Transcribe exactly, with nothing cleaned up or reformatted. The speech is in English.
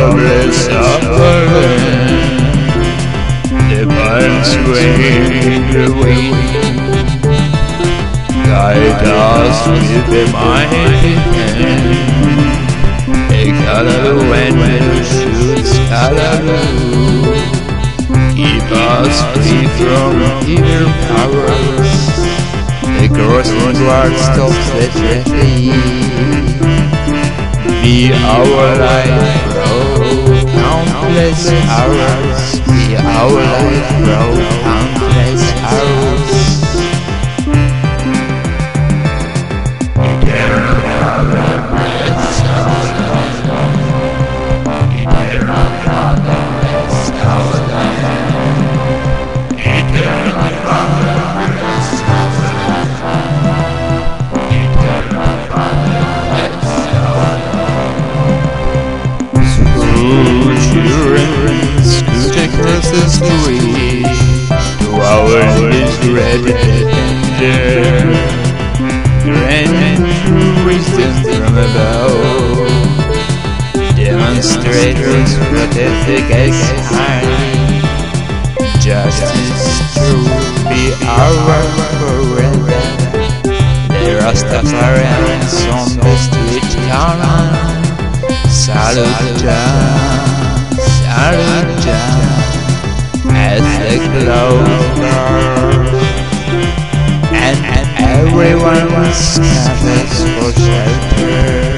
homeless suffering. The palms wave in the wind, guide us with the mighty hand. A color when you shoot Callaloo, keep us free from evil powers. The crossing guard stops the traffic. Be our life, bro, countless hours. Be our life, bro, countless hours. Across the street, to our is red tender, grand wisdom from above. Demonstrators protect against harm. Justice truth be our forever. The Rastafarians on the street corner. Salute Jah, salute Jah. As the clouds burn, and everyone scatters for shelter.